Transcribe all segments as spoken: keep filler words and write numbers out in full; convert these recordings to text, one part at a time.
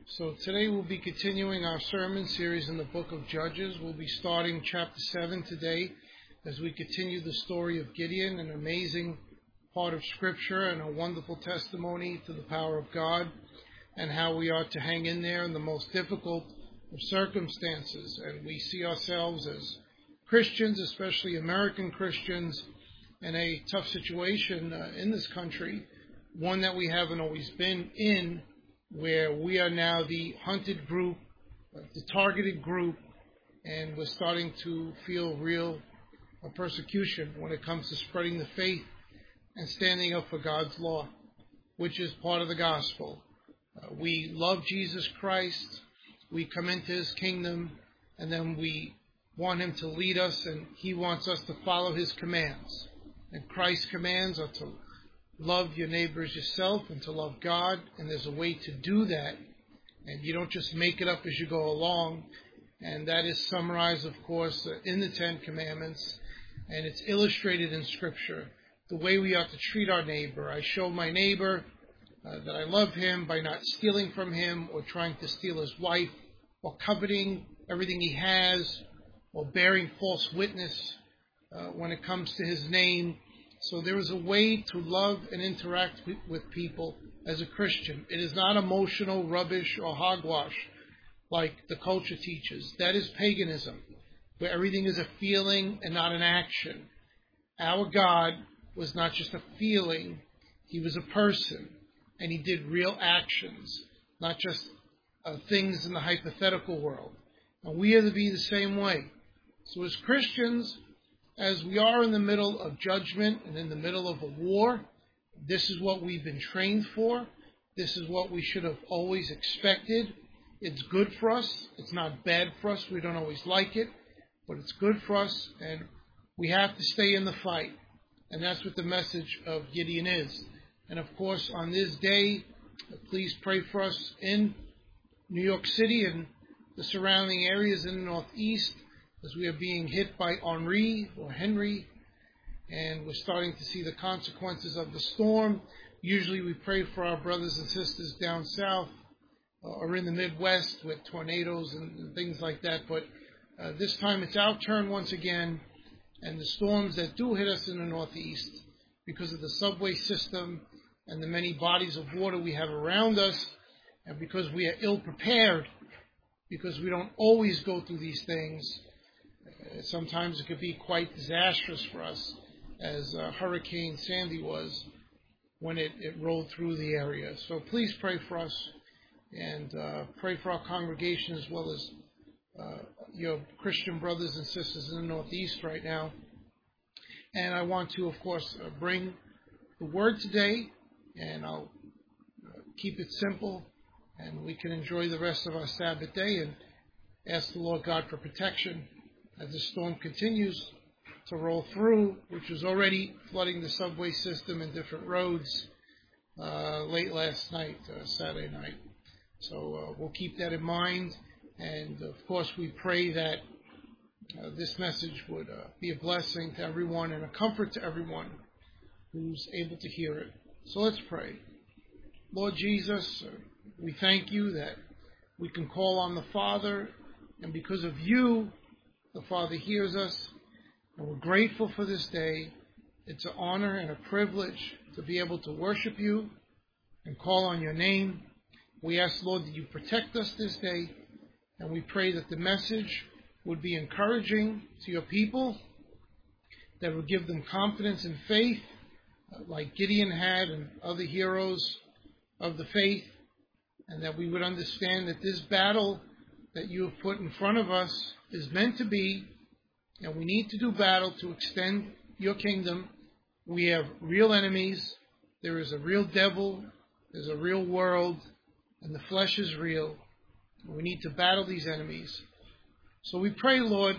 So today we'll be continuing our sermon series in the book of Judges. We'll be starting chapter seven today as we continue the story of Gideon, an amazing part of Scripture and a wonderful testimony to the power of God and how we are to hang in there in the most difficult of circumstances. And we see ourselves as Christians, especially American Christians, in a tough situation uh, in this country, one that we haven't always been in, where we are now the hunted group, the targeted group, and we're starting to feel real uh, persecution when it comes to spreading the faith and standing up for God's law, which is part of the gospel. Uh, we love Jesus Christ, we come into His kingdom, and then we want Him to lead us, and He wants us to follow His commands. And Christ's commands are to love your neighbor as yourself and to love God, and there's a way to do that, and you don't just make it up as you go along, and that is summarized, of course, in the Ten Commandments, and it's illustrated in Scripture, the way we ought to treat our neighbor. I show my neighbor uh, that I love him by not stealing from him or trying to steal his wife or coveting everything he has or bearing false witness uh, when it comes to his name. So there is a way to love and interact with people as a Christian. It is not emotional rubbish or hogwash like the culture teaches. That is paganism, where everything is a feeling and not an action. Our God was not just a feeling, He was a person, and He did real actions, not just uh, things in the hypothetical world. And we are to be the same way. So as Christians, as we are in the middle of judgment and in the middle of a war, this is what we've been trained for. This is what we should have always expected. It's good for us. It's not bad for us. We don't always like it, but it's good for us, and we have to stay in the fight. And that's what the message of Gideon is. And of course, on this day, please pray for us in New York City and the surrounding areas in the Northeast, as we are being hit by Henri or Henry, and we're starting to see the consequences of the storm. Usually we pray for our brothers and sisters down south uh, or in the Midwest with tornadoes and, and things like that, but uh, this time it's our turn once again, and the storms that do hit us in the Northeast, because of the subway system and the many bodies of water we have around us, and because we are ill-prepared, because we don't always go through these things. Sometimes it could be quite disastrous for us, as uh, Hurricane Sandy was when it, it rolled through the area. So please pray for us, and uh, pray for our congregation as well as uh, your Christian brothers and sisters in the Northeast right now. And I want to, of course, uh, bring the word today, and I'll uh, keep it simple, and we can enjoy the rest of our Sabbath day and ask the Lord God for protection as the storm continues to roll through, which was already flooding the subway system and different roads uh, late last night, uh, Saturday night. So uh, we'll keep that in mind, and of course we pray that uh, this message would uh, be a blessing to everyone and a comfort to everyone who's able to hear it. So let's pray. Lord Jesus, uh, we thank You that we can call on the Father, and because of You, the Father hears us, and we're grateful for this day. It's an honor and a privilege to be able to worship You and call on Your name. We ask, Lord, that You protect us this day, and we pray that the message would be encouraging to Your people, that would give them confidence and faith, uh, like Gideon had and other heroes of the faith, and that we would understand that this battle that You have put in front of us is meant to be, and we need to do battle to extend Your kingdom. We have real enemies. There is a real devil. There's a real world, and the flesh is real. We need to battle these enemies. So we pray, Lord,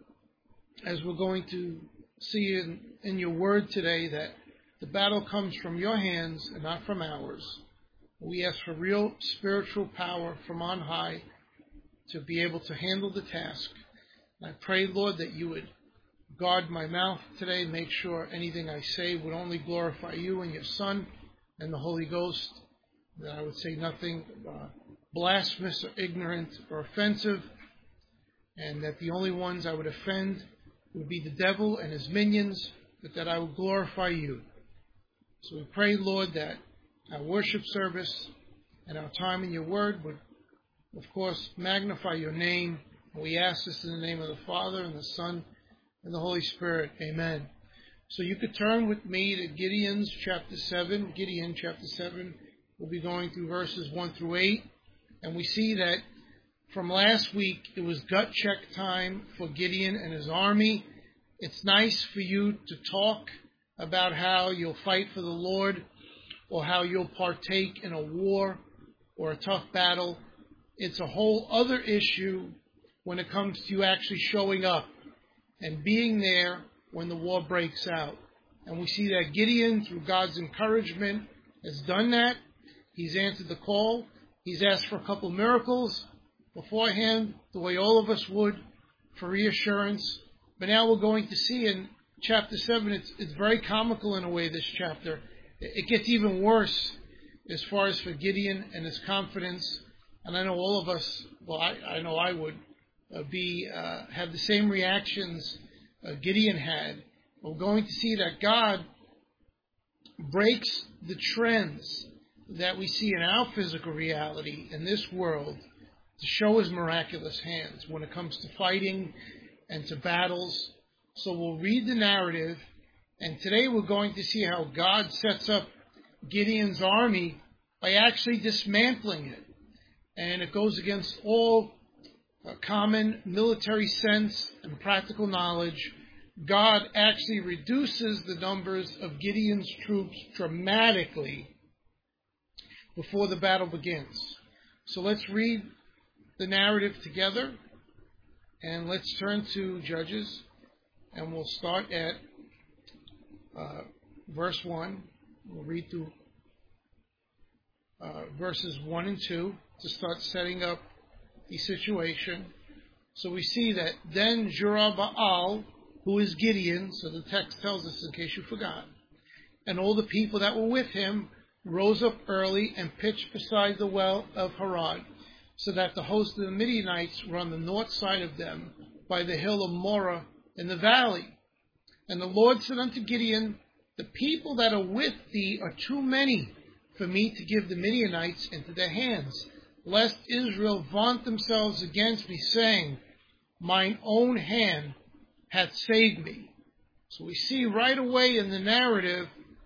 as we're going to see in, in Your word today, that the battle comes from Your hands and not from ours. We ask for real spiritual power from on high to be able to handle the task. And I pray, Lord, that You would guard my mouth today, make sure anything I say would only glorify You and Your Son and the Holy Ghost, that I would say nothing uh, blasphemous or ignorant or offensive, and that the only ones I would offend would be the devil and his minions, but that I would glorify you. So we pray, Lord, that our worship service and our time in your word would, of course, magnify your name. And we ask this in the name of the Father and the Son and the Holy Spirit. Amen. So you could turn with me to Gideon's chapter seven. Gideon chapter seven. We'll be going through verses one through eight. And we see that from last week, it was gut check time for Gideon and his army. It's nice for you to talk about how you'll fight for the Lord or how you'll partake in a war or a tough battle. It's a whole other issue when it comes to you actually showing up and being there when the war breaks out. And we see that Gideon, through God's encouragement, has done that. He's answered the call. He's asked for a couple of miracles beforehand, the way all of us would, for reassurance. But now we're going to see in chapter seven, it's, it's very comical in a way, this chapter. It gets even worse as far as for Gideon and his confidence. And I know all of us, well, I, I know I would uh, be uh, have the same reactions uh, Gideon had. We're going to see that God breaks the trends that we see in our physical reality in this world to show his miraculous hands when it comes to fighting and to battles. So we'll read the narrative, and today we're going to see how God sets up Gideon's army by actually dismantling it. And it goes against all uh, common military sense and practical knowledge. God actually reduces the numbers of Gideon's troops dramatically before the battle begins. So let's read the narrative together, and let's turn to Judges, and we'll start at uh, verse one. We'll read through uh, verses one and two to start setting up the situation. So we see that then Jerubbaal, who is Gideon, so the text tells us in case you forgot, and all the people that were with him rose up early and pitched beside the well of Harod, so that the host of the Midianites were on the north side of them by the hill of Moreh in the valley. And the Lord said unto Gideon, the people that are with thee are too many for me to give the Midianites into their hands, lest Israel vaunt themselves against me, saying, mine own hand hath saved me. So we see right away in the narrative,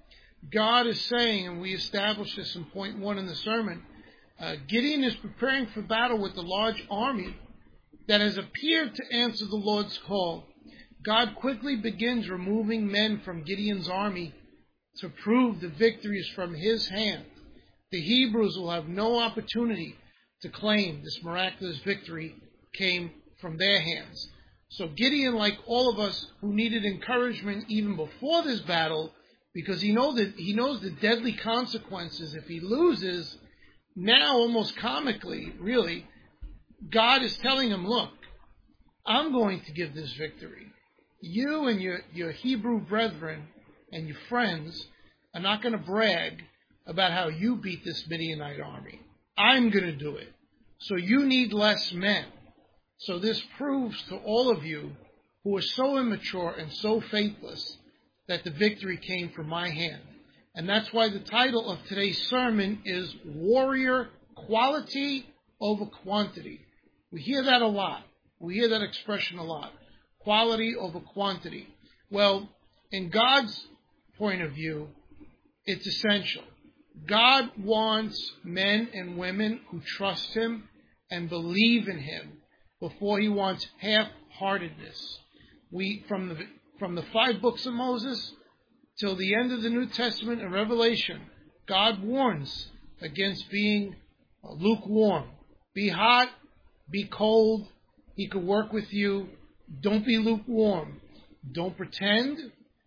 God is saying, and we established this in point one in the sermon, uh, Gideon is preparing for battle with a large army that has appeared to answer the Lord's call. God quickly begins removing men from Gideon's army to prove the victory is from his hand. The Hebrews will have no opportunity to claim this miraculous victory came from their hands. So Gideon, like all of us who needed encouragement even before this battle, because he knows that he knows the deadly consequences if he loses, now almost comically, really, God is telling him, look, I'm going to give this victory. You and your, your Hebrew brethren and your friends are not going to brag about how you beat this Midianite army. I'm going to do it. So you need less men. So this proves to all of you who are so immature and so faithless that the victory came from my hand. And that's why the title of today's sermon is Warrior Quality Over Quantity. We hear that a lot. We hear that expression a lot. Quality over quantity. Well, in God's point of view, it's essential. God wants men and women who trust him and believe in him before he wants half-heartedness. We, from the from the five books of Moses till the end of the New Testament and Revelation, God warns against being lukewarm. Be hot, be cold. He could work with you. Don't be lukewarm. Don't pretend.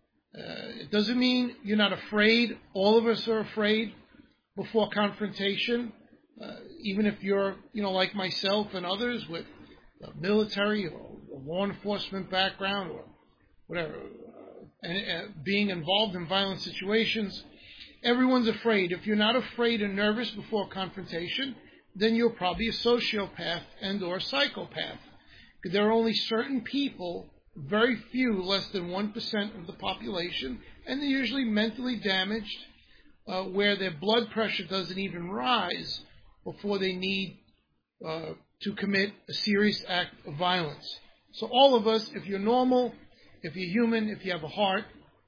Uh, it doesn't mean you're not afraid. All of us are afraid before confrontation. Uh, even if you're, you know, like myself and others with a military or a law enforcement background or whatever, uh, and uh, being involved in violent situations, everyone's afraid. If you're not afraid and nervous before confrontation, then you're probably a sociopath and or a psychopath. There are only certain people, very few, less than one percent of the population, and they're usually mentally damaged, uh, where their blood pressure doesn't even rise before they need uh, to commit a serious act of violence. So all of us, if you're normal, if you're human, if you have a heart,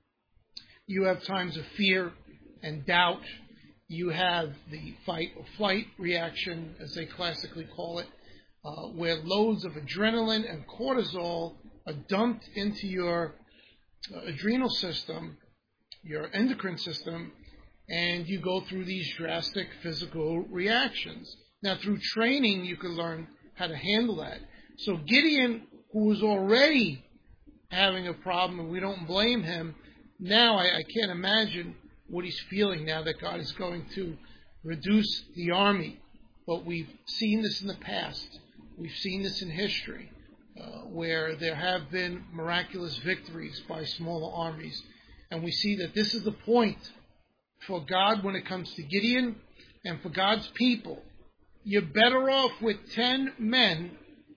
you have times of fear and doubt. You have the fight or flight reaction, as they classically call it, uh, where loads of adrenaline and cortisol are dumped into your uh, adrenal system, your endocrine system, and you go through these drastic physical reactions. Now, through training, you can learn how to handle that. So Gideon, who was already having a problem, and we don't blame him, now I, I can't imagine what he's feeling now that God is going to reduce the army. But we've seen this in the past. We've seen this in history, uh, where there have been miraculous victories by smaller armies. And we see that this is the point for God when it comes to Gideon and for God's people. You're better off with ten men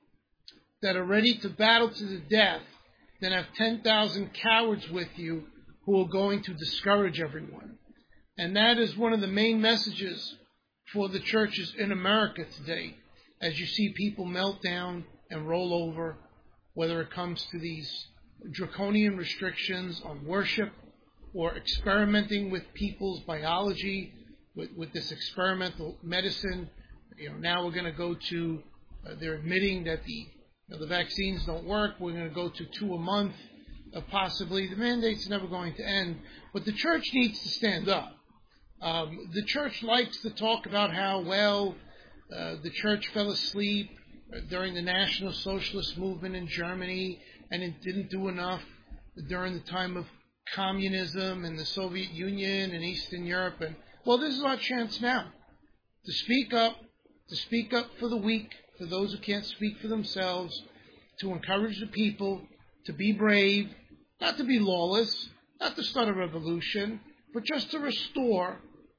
that are ready to battle to the death than have ten thousand cowards with you who are going to discourage everyone. And that is one of the main messages for the churches in America today, as you see people melt down and roll over, whether it comes to these draconian restrictions on worship or experimenting with people's biology, with, with this experimental medicine. You know, now we're going to go to, uh, they're admitting that the, you know, the vaccines don't work. We're going to go to two a month, uh, possibly. The mandate's never going to end. But the church needs to stand up. Um, the church likes to talk about how, well, uh, the church fell asleep during the National Socialist movement in Germany, and it didn't do enough during the time of communism and the Soviet Union and Eastern Europe. And, well, this is our chance now to speak up, to speak up for the weak, for those who can't speak for themselves, to encourage the people to be brave, not to be lawless, not to start a revolution, but just to restore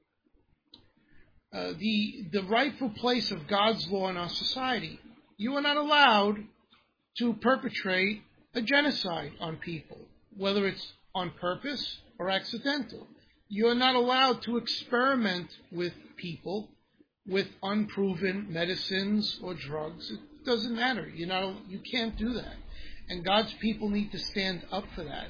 uh, the the rightful place of God's law in our society. You are not allowed to perpetrate a genocide on people, whether it's on purpose or accidental. You are not allowed to experiment with people with unproven medicines or drugs. It doesn't matter. You know, you can't do that. And God's people need to stand up for that.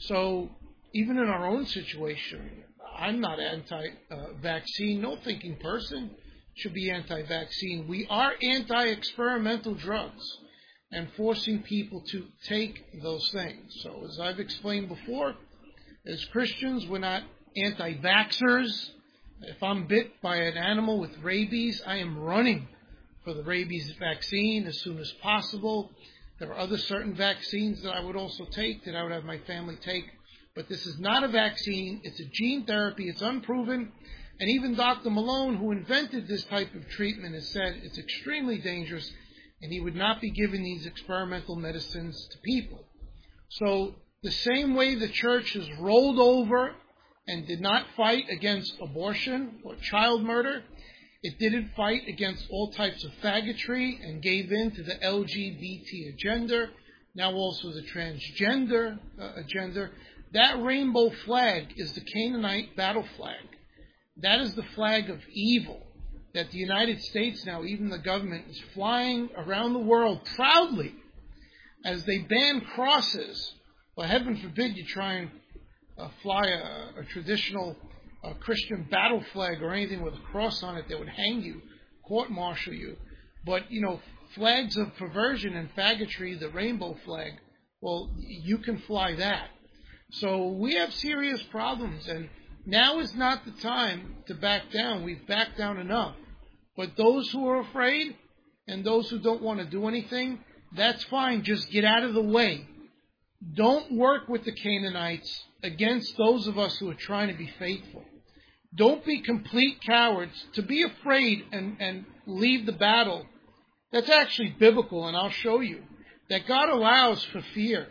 So even in our own situation, I'm not anti-vaccine. No thinking person should be anti-vaccine. We are anti-experimental drugs and forcing people to take those things. So as I've explained before, as Christians, we're not anti-vaxxers. If I'm bit by an animal with rabies, I am running for the rabies vaccine as soon as possible. There are other certain vaccines that I would also take, that I would have my family take. But this is not a vaccine. It's a gene therapy. It's unproven. And even Doctor Malone, who invented this type of treatment, has said it's extremely dangerous, and he would not be giving these experimental medicines to people. So the same way the church has rolled over and did not fight against abortion or child murder, it didn't fight against all types of faggotry and gave in to the L G B T agenda, now also the transgender uh, agenda. That rainbow flag is the Canaanite battle flag. That is the flag of evil that the United States now, even the government, is flying around the world proudly as they ban crosses. Well, heaven forbid you try and uh, fly a, a traditional uh, Christian battle flag or anything with a cross on it. They would hang you, court-martial you. But, you know, flags of perversion and faggotry, the rainbow flag, well, you can fly that. So we have serious problems, and now is not the time to back down. We've backed down enough. But those who are afraid and those who don't want to do anything, that's fine. Just get out of the way. Don't work with the Canaanites against those of us who are trying to be faithful. Don't be complete cowards. To be afraid and, and leave the battle, that's actually biblical, and I'll show you that God allows for fear.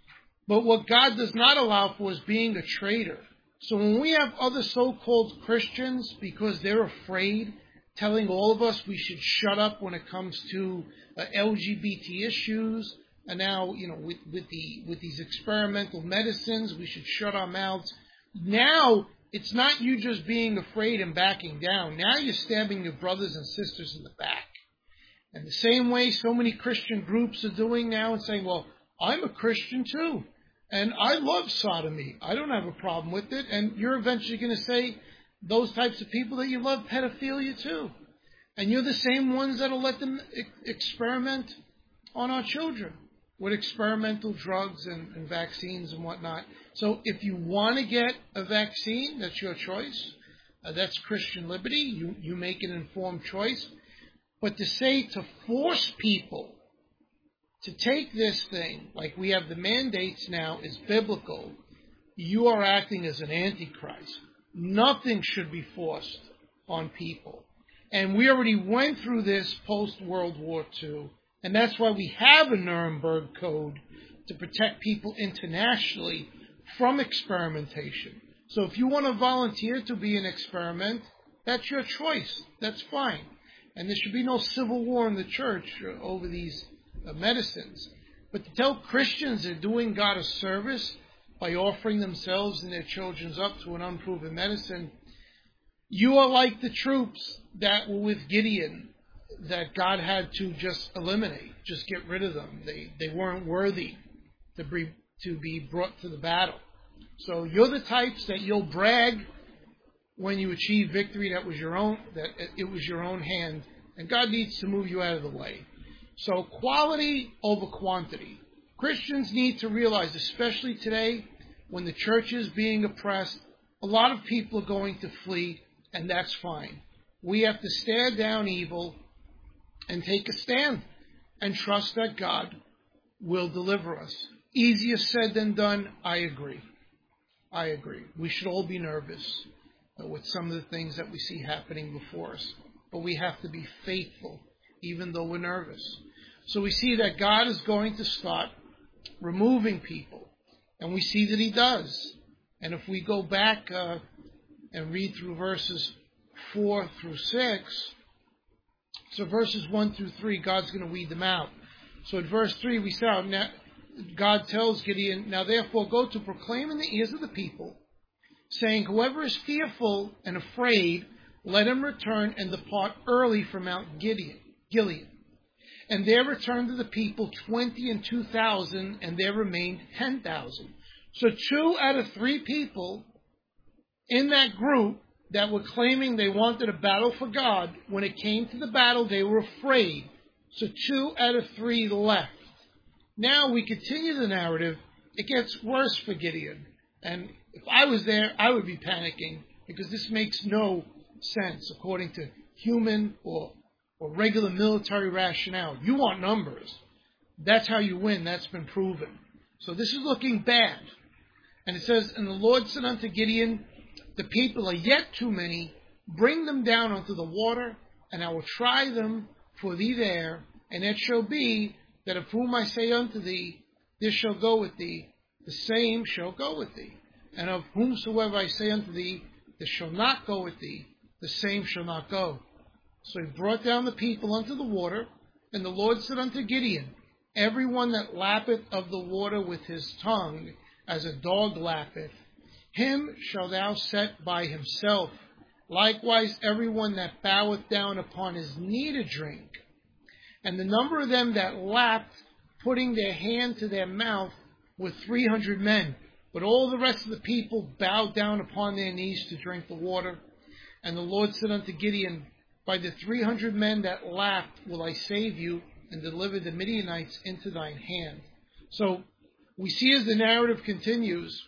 But what God does not allow for is being a traitor. So when we have other so-called Christians, because they're afraid telling all of us we should shut up when it comes to uh, L G B T issues. And now, you know, with, with the with these experimental medicines, we should shut our mouths. Now, it's not you just being afraid and backing down. Now you're stabbing your brothers and sisters in the back. And the same way so many Christian groups are doing now and saying, well, I'm a Christian too. And I love sodomy. I don't have a problem with it. And you're eventually going to say those types of people that you love pedophilia too. And you're the same ones that'll let them e- experiment on our children with experimental drugs and, and vaccines and whatnot. So if you want to get a vaccine, that's your choice. Uh, that's Christian liberty. You, you make an informed choice. But to say to force people to take this thing, like we have the mandates now, is biblical, you are acting as an antichrist. Nothing should be forced on people. And we already went through this post-World War Two. And that's why we have a Nuremberg Code to protect people internationally from experimentation. So if you want to volunteer to be an experiment, that's your choice. That's fine. And there should be no civil war in the church over these uh, medicines. But to tell Christians they're doing God a service by offering themselves and their children up to an unproven medicine, you are like the troops that were with Gideon, that God had to just eliminate, just get rid of them. They they weren't worthy to be to be brought to the battle. So you're the types that you'll brag when you achieve victory that was your own, that it was your own hand, and God needs to move you out of the way. So quality over quantity. Christians need to realize, especially today, when the church is being oppressed, a lot of people are going to flee, and that's fine. We have to stare down evil and take a stand and trust that God will deliver us. Easier said than done, I agree. I agree. We should all be nervous uh, with some of the things that we see happening before us. But we have to be faithful, even though we're nervous. So we see that God is going to start removing people. And we see that He does. And if we go back uh, and read through verses four through six, so verses one through three, God's going to weed them out. So at verse three, we saw now, God tells Gideon, now therefore go to proclaim in the ears of the people, saying, whoever is fearful and afraid, let him return and depart early from Mount Gideon, Gilead. And there returned to the people twenty and two thousand, and there remained ten thousand. So two out of three people in that group that were claiming they wanted a battle for God, when it came to the battle, they were afraid. So two out of three left. Now we continue the narrative. It gets worse for Gideon. And if I was there, I would be panicking, because this makes no sense according to human or, or regular military rationale. You want numbers. That's how you win. That's been proven. So this is looking bad. And it says, and the Lord said unto Gideon, the people are yet too many. Bring them down unto the water, and I will try them for thee there. And it shall be that of whom I say unto thee, this shall go with thee, the same shall go with thee. And of whomsoever I say unto thee, this shall not go with thee, the same shall not go. So he brought down the people unto the water, and the Lord said unto Gideon, every one that lappeth of the water with his tongue, as a dog lappeth, him shalt thou set by himself. Likewise every one that boweth down upon his knee to drink. And the number of them that lapped, putting their hand to their mouth, were three hundred men. But all the rest of the people bowed down upon their knees to drink the water. And the Lord said unto Gideon, by the three hundred men that lapped will I save you, and deliver the Midianites into thine hand. So we see as the narrative continues,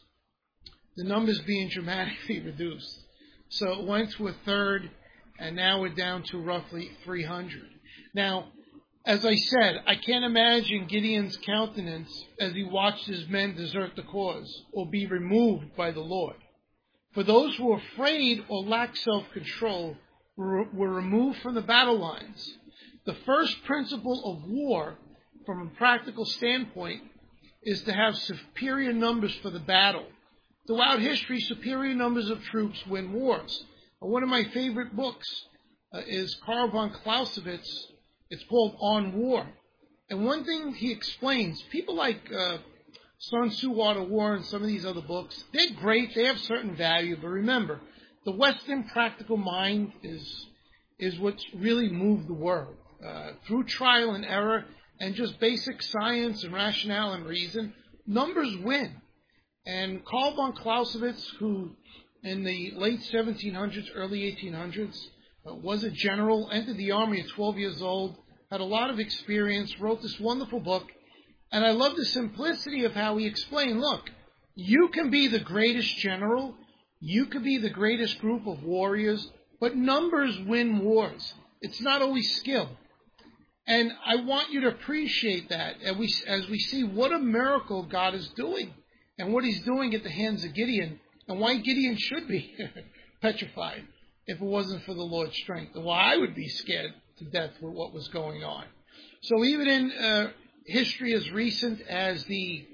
the numbers being dramatically reduced. So it went to a third, and now we're down to roughly three hundred. Now, as I said, I can't imagine Gideon's countenance as he watched his men desert the cause or be removed by the Lord. For those who were afraid or lacked self-control were, were removed from the battle lines. The first principle of war, from a practical standpoint, is to have superior numbers for the battle. Throughout history, superior numbers of troops win wars. One of my favorite books uh, is Karl von Clausewitz. It's called On War. And one thing he explains, people like uh, Sun Tzu, Art of War, and some of these other books, they're great, they have certain value, but remember, the Western practical mind is is what's really moved the world. Uh, through trial and error and just basic science and rationale and reason, numbers win. And Karl von Clausewitz, who in the late seventeen hundreds, early eighteen hundreds, uh, was a general, entered the army at twelve years old, had a lot of experience, wrote this wonderful book. And I love the simplicity of how he explained, look, you can be the greatest general, you could be the greatest group of warriors, but numbers win wars. It's not always skill. And I want you to appreciate that as we, as we see what a miracle God is doing and what he's doing at the hands of Gideon, and why Gideon should be petrified if it wasn't for the Lord's strength. Well, I would be scared to death with what was going on. So even in uh, history as recent as the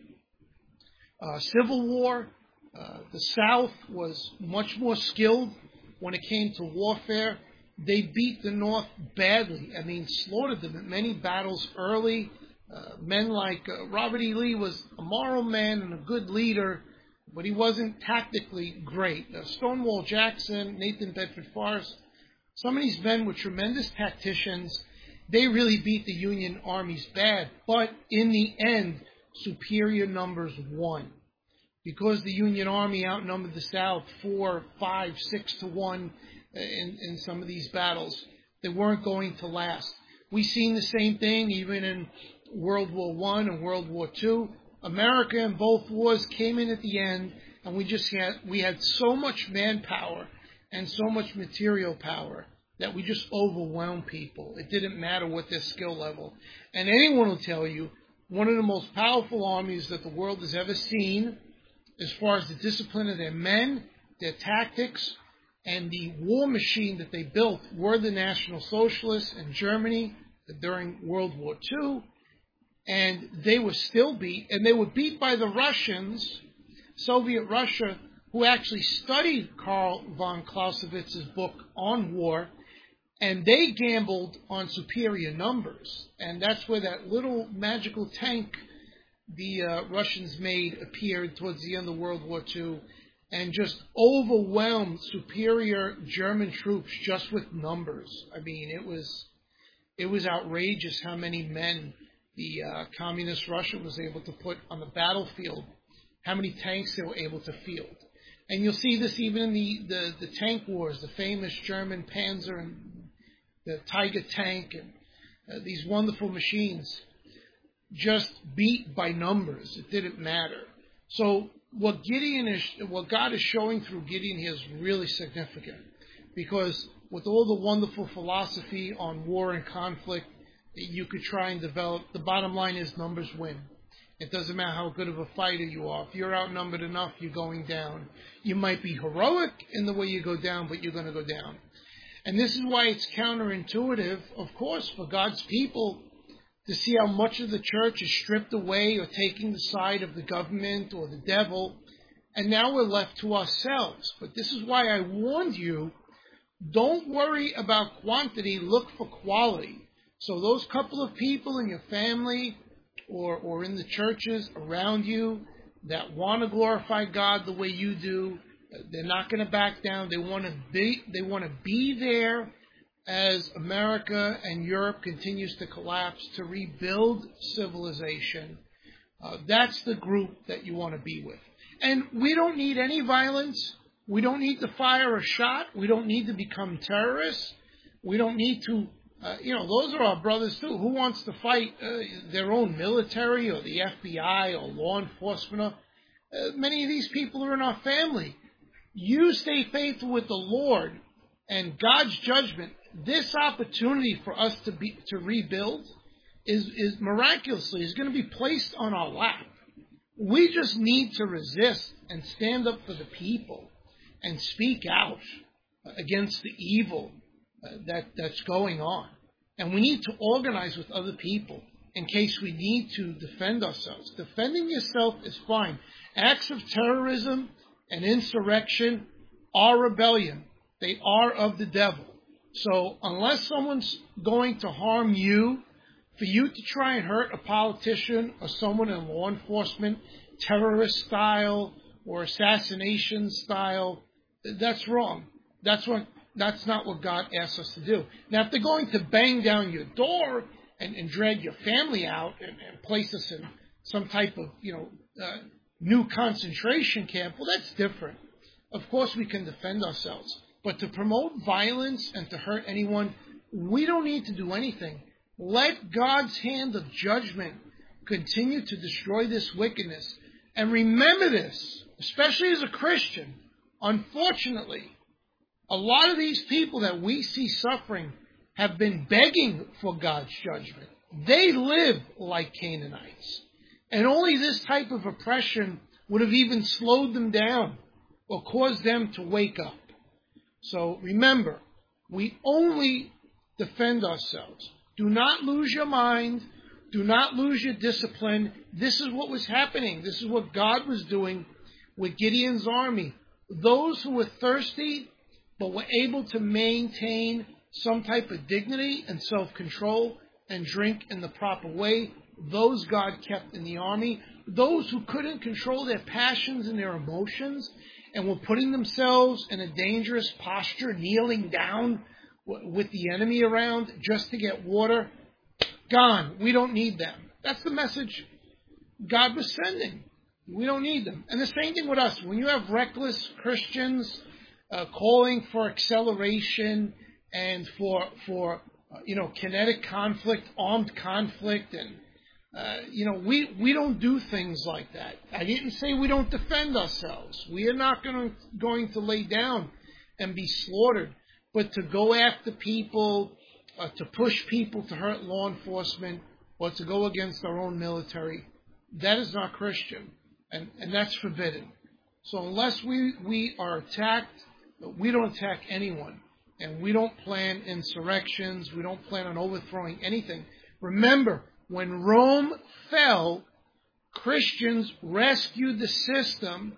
uh, Civil War, uh, the South was much more skilled when it came to warfare. They beat the North badly. I mean, slaughtered them in many battles early. Uh, men like uh, Robert E. Lee was a moral man and a good leader, but he wasn't tactically great. Uh, Stonewall Jackson, Nathan Bedford Forrest, some of these men were tremendous tacticians. They really beat the Union armies bad, but in the end, superior numbers won. Because the Union Army outnumbered the South four, five, six to one in, in some of these battles, they weren't going to last. We've seen the same thing even in World War One and World War Two. America in both wars came in at the end, and we just had we had so much manpower and so much material power that we just overwhelmed people. It didn't matter what their skill level. And anyone will tell you, one of the most powerful armies that the world has ever seen, as far as the discipline of their men, their tactics, and the war machine that they built, were the National Socialists in Germany during World War Two. And they were still beat, and they were beat by the Russians, Soviet Russia, who actually studied Karl von Clausewitz's book On War, and they gambled on superior numbers. And that's where that little magical tank the uh, Russians made appeared towards the end of World War Two, and just overwhelmed superior German troops just with numbers. I mean, it was it was outrageous how many men the uh, communist Russia was able to put on the battlefield, how many tanks they were able to field. And you'll see this even in the, the, the tank wars, the famous German Panzer and the Tiger tank, and uh, these wonderful machines, just beat by numbers. It didn't matter. So what Gideon is, what God is showing through Gideon here is really significant, because with all the wonderful philosophy on war and conflict that you could try and develop, the bottom line is numbers win. It doesn't matter how good of a fighter you are. If you're outnumbered enough, you're going down. You might be heroic in the way you go down, but you're going to go down. And this is why it's counterintuitive, of course, for God's people to see how much of the church is stripped away or taking the side of the government or the devil, and now we're left to ourselves. But this is why I warned you, don't worry about quantity, look for quality. So those couple of people in your family or, or in the churches around you that want to glorify God the way you do, they're not going to back down. They want to be, they want to be there as America and Europe continues to collapse, to rebuild civilization. Uh, that's the group that you want to be with. And we don't need any violence. We don't need to fire a shot. We don't need to become terrorists. We don't need to, uh, you know, those are our brothers too. Who wants to fight uh, their own military or the F B I or law enforcement? Uh, many of these people are in our family. You stay faithful with the Lord and God's judgment. This opportunity for us to be to rebuild is, is miraculously is going to be placed on our lap. We just need to resist and stand up for the people and speak out against the evil uh, that, that's going on. And we need to organize with other people in case we need to defend ourselves. Defending yourself is fine. Acts of terrorism and insurrection are rebellion. They are of the devil. So unless someone's going to harm you, for you to try and hurt a politician or someone in law enforcement, terrorist style or assassination style, that's wrong. That's what that's not what God asks us to do. Now, if they're going to bang down your door and, and drag your family out and, and place us in some type of, you know, uh, new concentration camp, well, that's different. Of course, we can defend ourselves. But to promote violence and to hurt anyone, we don't need to do anything. Let God's hand of judgment continue to destroy this wickedness. And remember this, especially as a Christian, unfortunately, a lot of these people that we see suffering have been begging for God's judgment. They live like Canaanites. And only this type of oppression would have even slowed them down or caused them to wake up. So remember, we only defend ourselves. Do not lose your mind. Do not lose your discipline. This is what was happening. This is what God was doing with Gideon's army. Those who were thirsty but were able to maintain some type of dignity and self-control and drink in the proper way, those God kept in the army. Those who couldn't control their passions and their emotions and were putting themselves in a dangerous posture, kneeling down with the enemy around just to get water, gone. We don't need them. That's the message God was sending. We don't need them. And the same thing with us. When you have reckless Christians uh, calling for acceleration and for for uh, you know kinetic conflict, armed conflict, and uh, you know we we don't do things like that. I didn't say we don't defend ourselves. We are not going to going to lay down and be slaughtered. But to go after people, uh, to push people to hurt law enforcement, or to go against our own military, that is not Christian, and, and that's forbidden. So unless we, we are attacked, we don't attack anyone, and we don't plan insurrections, we don't plan on overthrowing anything. Remember, when Rome fell, Christians rescued the system,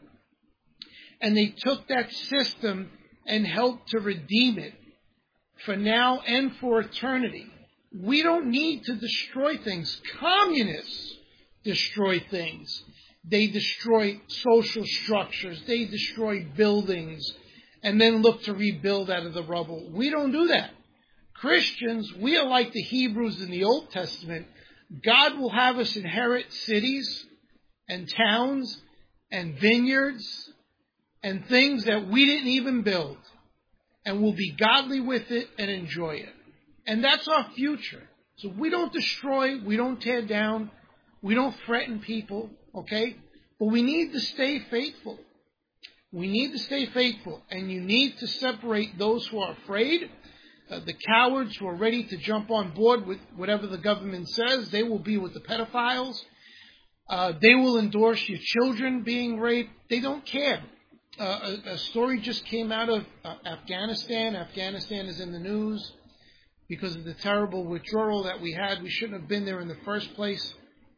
and they took that system and help to redeem it for now and for eternity. We don't need to destroy things. Communists destroy things. They destroy social structures. They destroy buildings and then look to rebuild out of the rubble. We don't do that. Christians, we are like the Hebrews in the Old Testament. God will have us inherit cities and towns and vineyards and things that we didn't even build, and we'll be godly with it and enjoy it. And that's our future. So we don't destroy, we don't tear down, we don't threaten people, okay? But we need to stay faithful. We need to stay faithful, and you need to separate those who are afraid, uh, the cowards who are ready to jump on board with whatever the government says. They will be with the pedophiles. Uh, they will endorse your children being raped. They don't care. Uh, a, a story just came out of uh, Afghanistan. Afghanistan is in the news because of the terrible withdrawal that we had. We shouldn't have been there in the first place.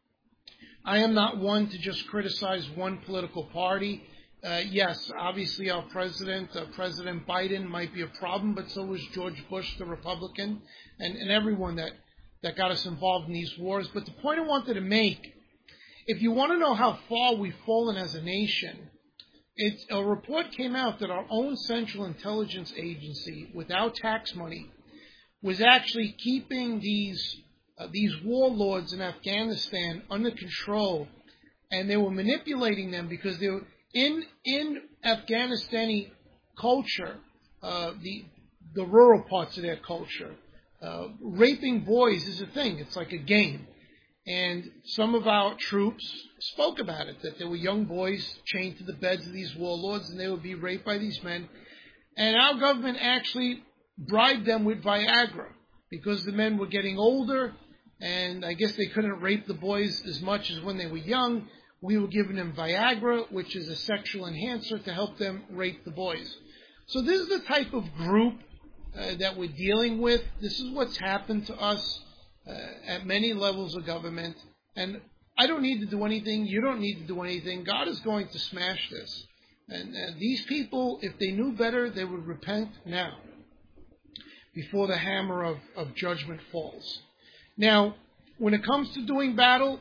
I am not one to just criticize one political party. Uh, yes, obviously our president, uh, President Biden, might be a problem, but so was George Bush, the Republican, and, and everyone that, that got us involved in these wars. But the point I wanted to make, if you want to know how far we've fallen as a nation, It's, a report came out that our own Central Intelligence Agency, without tax money, was actually keeping these uh, these warlords in Afghanistan under control, and they were manipulating them because they were in in Afghanistani culture, uh, the the rural parts of their culture. Uh, raping boys is a thing; it's like a game. And some of our troops spoke about it, that there were young boys chained to the beds of these warlords and they would be raped by these men. And our government actually bribed them with Viagra because the men were getting older and I guess they couldn't rape the boys as much as when they were young. We were giving them Viagra, which is a sexual enhancer to help them rape the boys. So this is the type of group uh, that we're dealing with. This is what's happened to us Uh, at many levels of government, and I don't need to do anything, you don't need to do anything. God is going to smash this. And, and these people, if they knew better, they would repent now. before the hammer of, of judgment falls. Now, when it comes to doing battle,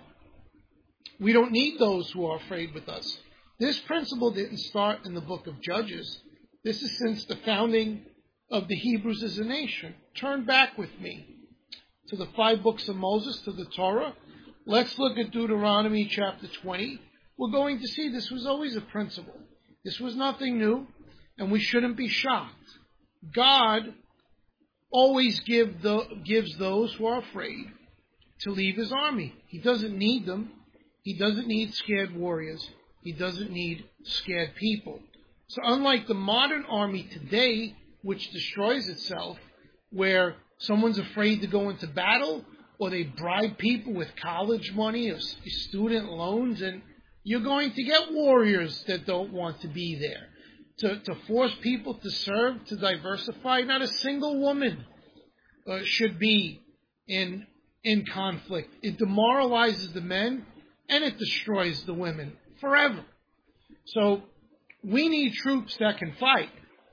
we don't need those who are afraid with us. This principle didn't start in the book of Judges. This is since the founding of the Hebrews as a nation. Turn back with me to the five books of Moses, to the Torah. Let's look at Deuteronomy chapter twenty. We're going to see this was always a principle. This was nothing new, and we shouldn't be shocked. God always give the, gives those who are afraid to leave his army. He doesn't need them. He doesn't need scared warriors. He doesn't need scared people. So unlike the modern army today, which destroys itself, where someone's afraid to go into battle, or they bribe people with college money or student loans, and you're going to get warriors that don't want to be there. To, to force people to serve, to diversify, not a single woman uh, should be in, in conflict. It demoralizes the men, and it destroys the women forever. So we need troops that can fight,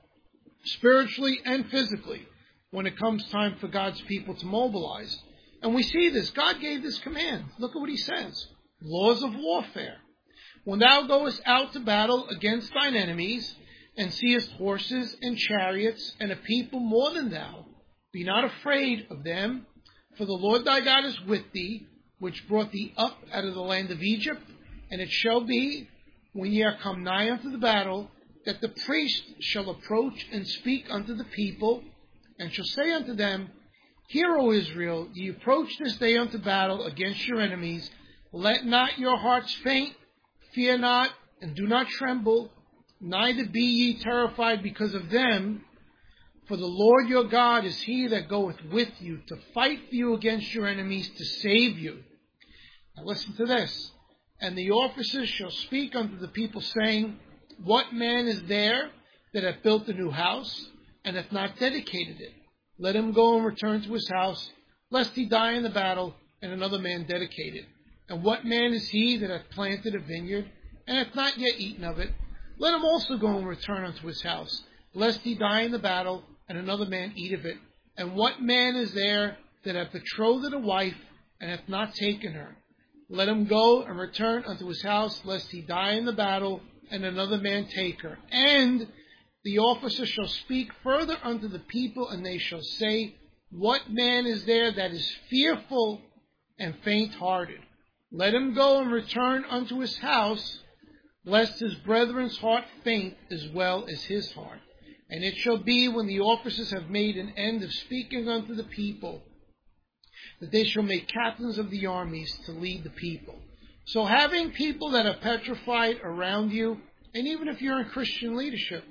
spiritually and physically, when it comes time for God's people to mobilize. And we see this. God gave this command. Look at what he says. Laws of warfare. When thou goest out to battle against thine enemies, and seest horses and chariots, and a people more than thou, be not afraid of them, for the Lord thy God is with thee, which brought thee up out of the land of Egypt. And it shall be, when ye are come nigh unto the battle, that the priest shall approach and speak unto the people, and shall say unto them, Hear, O Israel, ye approach this day unto battle against your enemies. Let not your hearts faint, fear not, and do not tremble, neither be ye terrified because of them. For the Lord your God is he that goeth with you to fight for you against your enemies, to save you. Now listen to this. And the officers shall speak unto the people, saying, What man is there that hath built a new house, and hath not dedicated it? Let him go and return to his house, lest he die in the battle, and another man dedicate it. And what man is he that hath planted a vineyard, and hath not yet eaten of it? Let him also go and return unto his house, lest he die in the battle, and another man eat of it. And what man is there that hath betrothed a wife, and hath not taken her? Let him go and return unto his house, lest he die in the battle, and another man take her. And the officer shall speak further unto the people, and they shall say, What man is there that is fearful and faint-hearted? Let him go and return unto his house, lest his brethren's heart faint as well as his heart. And it shall be, when the officers have made an end of speaking unto the people, that they shall make captains of the armies to lead the people. So having people that are petrified around you, and even if you're in Christian leadership,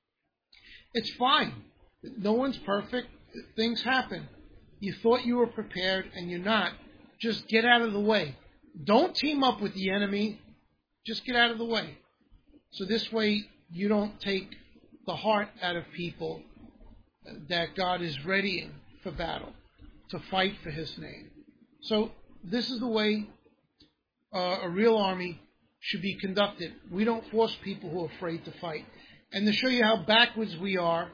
it's fine. No one's perfect. Things happen. You thought you were prepared, and you're not. Just get out of the way. Don't team up with the enemy. Just get out of the way. So this way, you don't take the heart out of people that God is readying for battle, to fight for his name. So this is the way uh, a real army should be conducted. We don't force people who are afraid to fight. And to show you how backwards we are,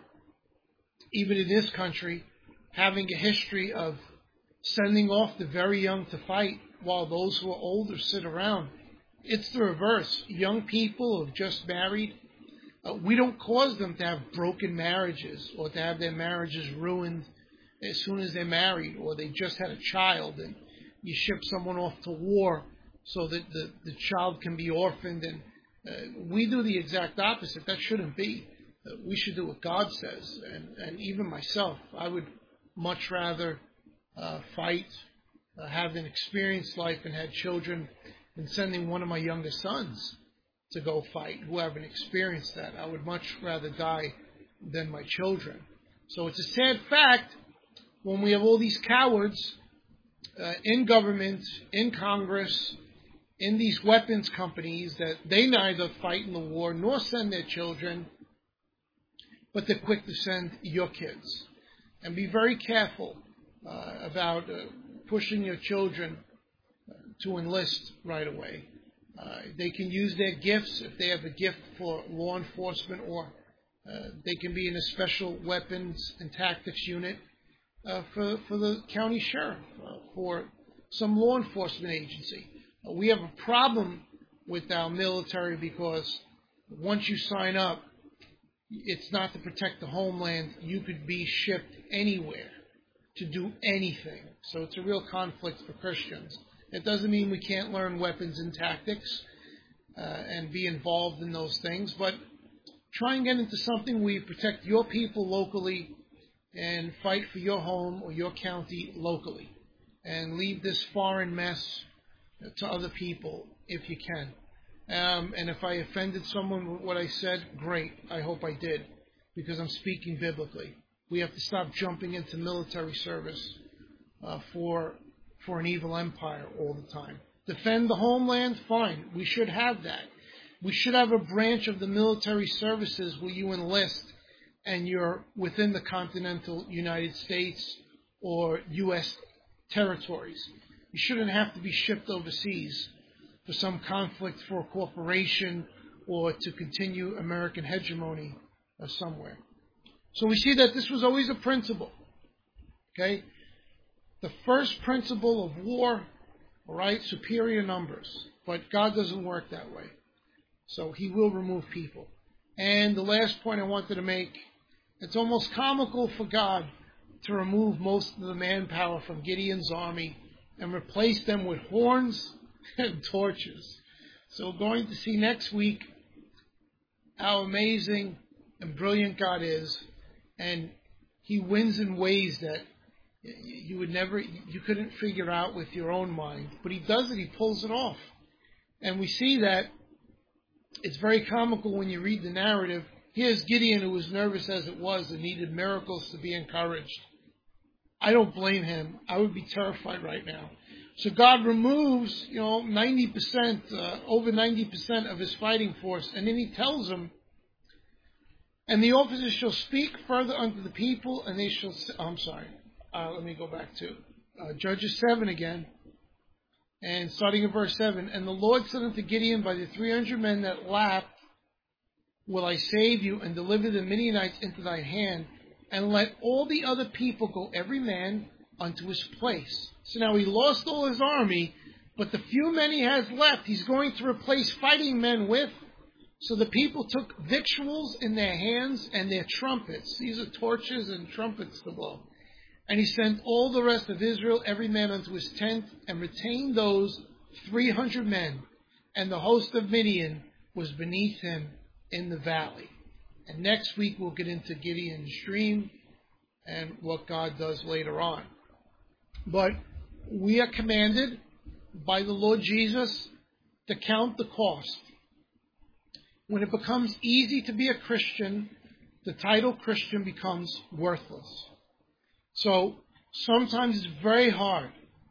even in this country, having a history of sending off the very young to fight while those who are older sit around. It's the reverse. Young people who have just married, uh, we don't cause them to have broken marriages or to have their marriages ruined as soon as they're married, or they just had a child and you ship someone off to war so that the, the child can be orphaned. And uh, we do the exact opposite. That shouldn't be. Uh, we should do what God says. And, and even myself, I would much rather uh, fight, uh, have an experienced life and had children than sending one of my youngest sons to go fight who haven't experienced that. I would much rather die than my children. So it's a sad fact when we have all these cowards uh, in government, in Congress, in these weapons companies, that they neither fight in the war nor send their children, but they're quick to send your kids. And be very careful uh, about uh, pushing your children uh, to enlist right away. Uh, they can use their gifts if they have a gift for law enforcement, or uh, they can be in a special weapons and tactics unit. uh, for, for the county sheriff, uh, for some law enforcement agency. Uh, we have a problem with our military because once you sign up, it's not to protect the homeland. You could be shipped anywhere to do anything. So it's a real conflict for Christians. It doesn't mean we can't learn weapons and tactics uh, and be involved in those things, but try and get into something where you protect your people locally and fight for your home or your county locally, and leave this foreign mess to other people if you can. Um, and if I offended someone with what I said, great. I hope I did, because I'm speaking biblically. We have to stop jumping into military service uh, for for an evil empire all the time. Defend the homeland, fine. We should have that. We should have a branch of the military services where you enlist and you're within the continental United States or U S territories. You shouldn't have to be shipped overseas for some conflict for a corporation or to continue American hegemony uh, somewhere. So we see that this was always a principle. Okay? The first principle of war, all right, superior numbers. But God doesn't work that way. So he will remove people. And the last point I wanted to make, it's almost comical for God to remove most of the manpower from Gideon's army and replace them with horns and torches. So we're going to see next week how amazing and brilliant God is. And he wins in ways that you would never, you couldn't figure out with your own mind. But he does it, he pulls it off. And we see that it's very comical when you read the narrative. Here's Gideon, who was nervous as it was and needed miracles to be encouraged. I don't blame him. I would be terrified right now. So God removes, you know, ninety percent, uh, over ninety percent of his fighting force. And then he tells him, and the officers shall speak further unto the people, and they shall, oh, I'm sorry, uh, let me go back to uh, Judges seven again. And starting at verse seven, and the Lord said unto Gideon, by the three hundred men that lapped, will I save you and deliver the Midianites into thy hand, and let all the other people go every man unto his place. So now he lost all his army, but the few men he has left, he's going to replace fighting men with. So the people took victuals in their hands and their trumpets. These are torches and trumpets to blow. And he sent all the rest of Israel, every man unto his tent, and retained those three hundred men. And the host of Midian was beneath him in the valley. And next week we'll get into Gideon's dream and what God does later on. But we are commanded by the Lord Jesus to count the cost. When it becomes easy to be a Christian, the title Christian becomes worthless. So sometimes it's very hard,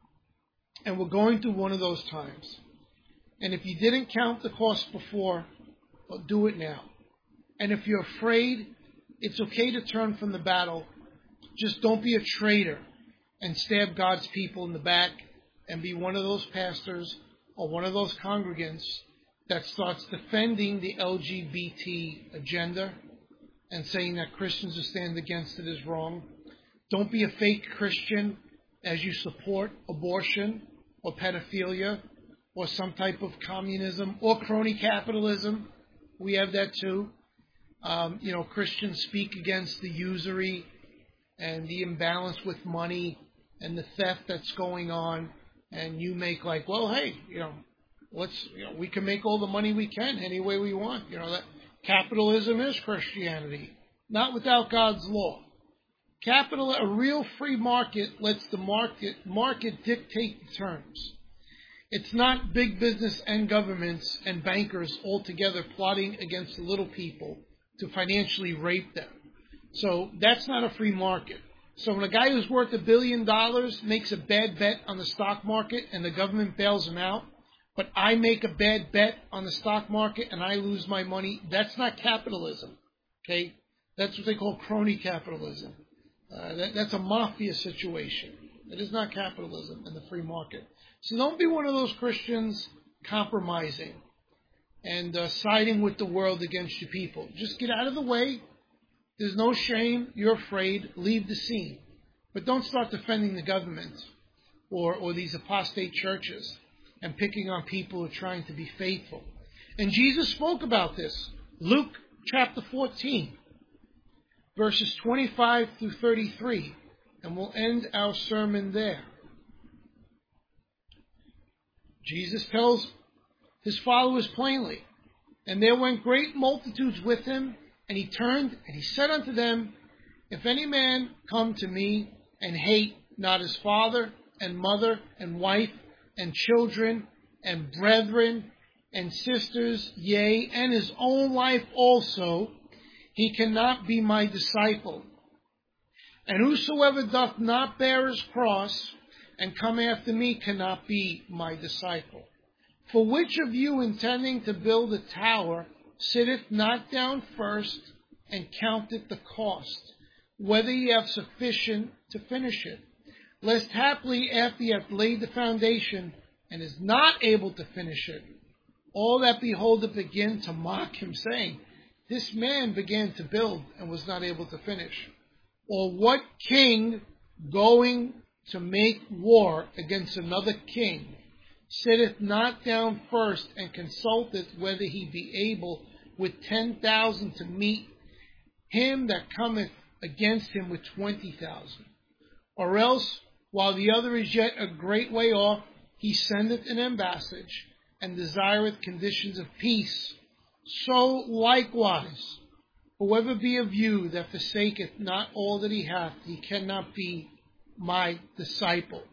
and we're going through one of those times. And if you didn't count the cost before, well, do it now. And if you're afraid, it's okay to turn from the battle. Just don't be a traitor and stab God's people in the back and be one of those pastors or one of those congregants that starts defending the L G B T agenda and saying that Christians who stand against it is wrong. Don't be a fake Christian as you support abortion or pedophilia or some type of communism or crony capitalism. We have that too. Um, you know, Christians speak against the usury and the imbalance with money and the theft that's going on. And you make like, well, hey, you know, let's, you know, we can make all the money we can any way we want. You know, that capitalism is Christianity, not without God's law. Capital, a real free market lets the market market dictate the terms. It's not big business and governments and bankers all together plotting against the little people to financially rape them. So that's not a free market. So when a guy who's worth a billion dollars makes a bad bet on the stock market and the government bails him out, but I make a bad bet on the stock market and I lose my money, that's not capitalism. Okay? That's what they call crony capitalism. Uh, that, that's a mafia situation. It is not capitalism and the free market. So don't be one of those Christians compromising and uh, siding with the world against your people. Just get out of the way. There's no shame. You're afraid. Leave the scene. But don't start defending the government or, or these apostate churches and picking on people who are trying to be faithful. And Jesus spoke about this. Luke chapter fourteen, verses twenty-five through thirty-three. And we'll end our sermon there. Jesus tells his followers plainly, "And there went great multitudes with him, and he turned and he said unto them, If any man come to me and hate not his father and mother and wife and children and brethren and sisters, yea, and his own life also, he cannot be my disciple. And whosoever doth not bear his cross and come after me cannot be my disciple. For which of you intending to build a tower sitteth not down first and counteth the cost, whether ye have sufficient to finish it? Lest haply after ye have laid the foundation and is not able to finish it, all that behold it begin to mock him, saying, This man began to build and was not able to finish. Or what king going to make war against another king sitteth not down first and consulteth whether he be able with ten thousand to meet him that cometh against him with twenty thousand? Or else, while the other is yet a great way off, he sendeth an ambassage, and desireth conditions of peace. So likewise, whoever be of you that forsaketh not all that he hath, he cannot be my disciple."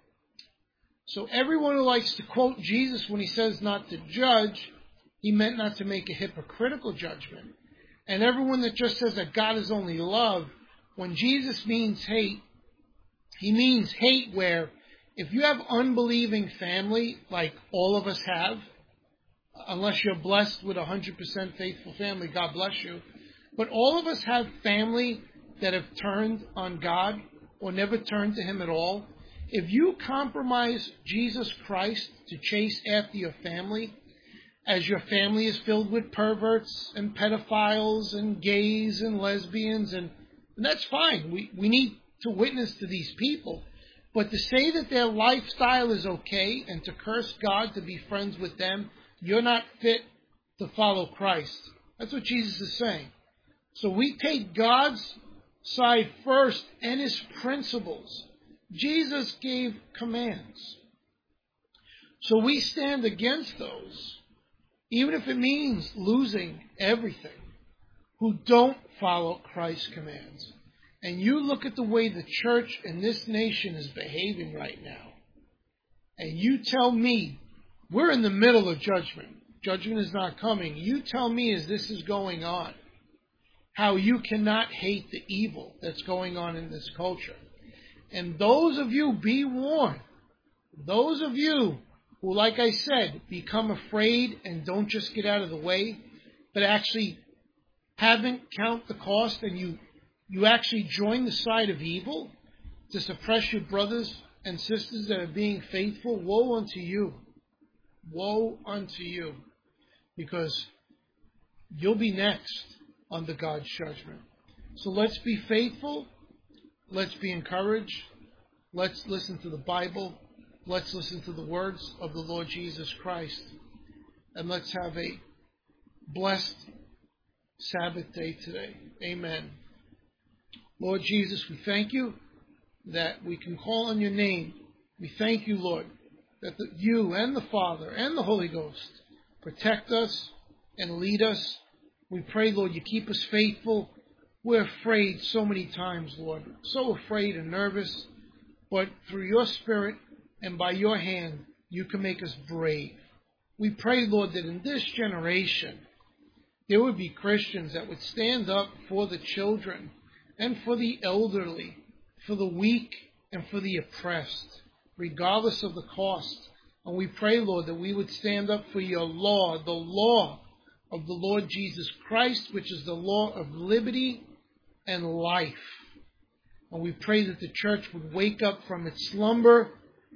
So everyone who likes to quote Jesus when he says not to judge, he meant not to make a hypocritical judgment. And everyone that just says that God is only love, when Jesus means hate, he means hate where if you have unbelieving family, like all of us have, unless you're blessed with a one hundred percent faithful family, God bless you. But all of us have family that have turned on God or never turned to him at all. If you compromise Jesus Christ to chase after your family, as your family is filled with perverts and pedophiles and gays and lesbians, and, and that's fine. We, we need to witness to these people. But to say that their lifestyle is okay and to curse God to be friends with them, you're not fit to follow Christ. That's what Jesus is saying. So we take God's side first and his principles. Jesus gave commands. So we stand against those, even if it means losing everything, who don't follow Christ's commands. And you look at the way the church in this nation is behaving right now, and you tell me, we're in the middle of judgment. Judgment is not coming. You tell me as this is going on, how you cannot hate the evil that's going on in this culture. And those of you, be warned. Those of you who, like I said, become afraid and don't just get out of the way, but actually haven't count the cost, and you, you actually join the side of evil to suppress your brothers and sisters that are being faithful, woe unto you. Woe unto you. Because you'll be next under God's judgment. So let's be faithful. Let's be encouraged. Let's listen to the Bible. Let's listen to the words of the Lord Jesus Christ. And let's have a blessed Sabbath day today. Amen. Lord Jesus, we thank you that we can call on your name. We thank you, Lord, that the, you and the Father and the Holy Ghost protect us and lead us. We pray, Lord, you keep us faithful. We're afraid so many times, Lord, so afraid and nervous. But through your Spirit and by your hand, you can make us brave. We pray, Lord, that in this generation, there would be Christians that would stand up for the children and for the elderly, for the weak and for the oppressed, regardless of the cost. And we pray, Lord, that we would stand up for your law, the law of the Lord Jesus Christ, which is the law of liberty and life. And we pray that the church would wake up from its slumber.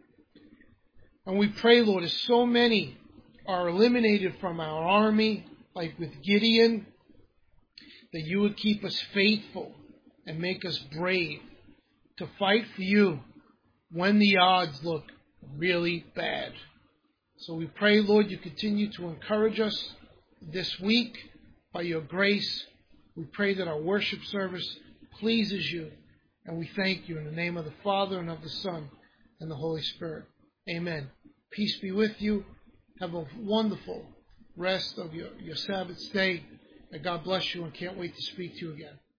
And we pray, Lord, as so many are eliminated from our army, like with Gideon, that you would keep us faithful and make us brave. to fight for you when the odds look really bad. So we pray, Lord, you continue to encourage us this week by your grace. We pray that our worship service pleases you, and we thank you in the name of the Father and of the Son and the Holy Spirit. Amen. Peace be with you. Have a wonderful rest of your, your Sabbath day. And God bless you, and can't wait to speak to you again.